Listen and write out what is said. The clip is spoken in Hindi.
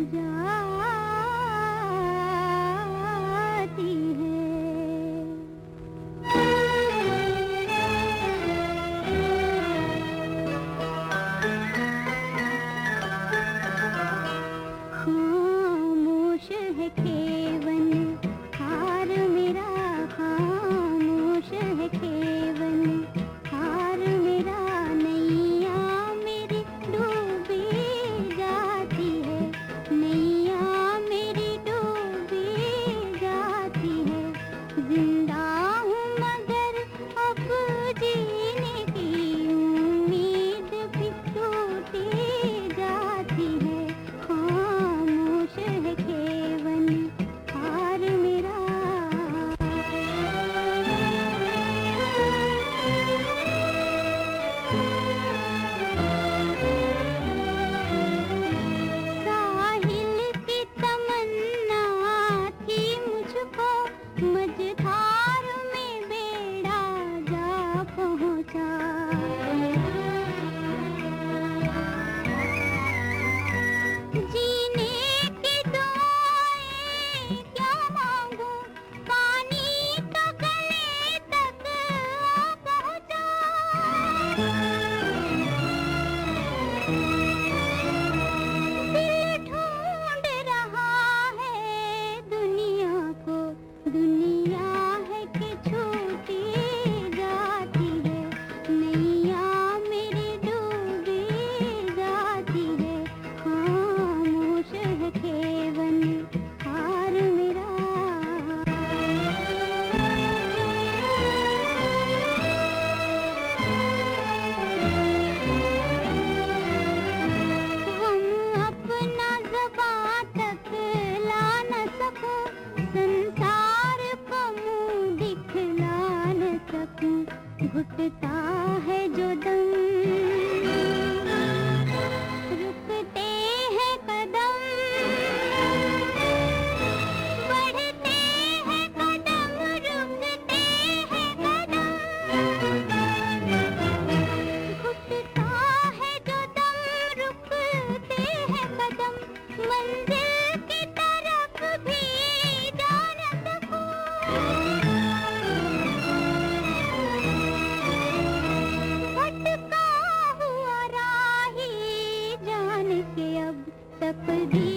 जाती है। खामोश है केवन हार मेरा, खामोश है केवन हार मेरा, नैया मेरी डूबी जाती है, नैया मेरी डूबी जाती है। जिंदा हूँ मगर अब जीने की उम्मीद भी टूटी जाती है। खामोश है केवन हार मेरा। साहिल की तमन्ना थी मुझको, मझधार में बेड़ा जा पहुंचा। जीने की दुआएं क्या मांगू, पानी तो गले तक आ पहुंचा। दिल ढूंढ रहा है दुनिया को, दुनिया है कि छूटी जाती है, नैया मेरी डूबी जाती है। खामोश है केवन हार मेरा। हम अपना ज़बां तक ला न सकूं, संसार को मुंह दिखला न सकूं। घुटता है जो दम, रुकते हैं कदम, बढ़ते हैं कदम, रुकते हैं कदम। घुटता है जो दम, रुकते हैं कदम, मंजिल की तरफ भी जा न सकूं। भटका हुआ राही जान के अब तकदीर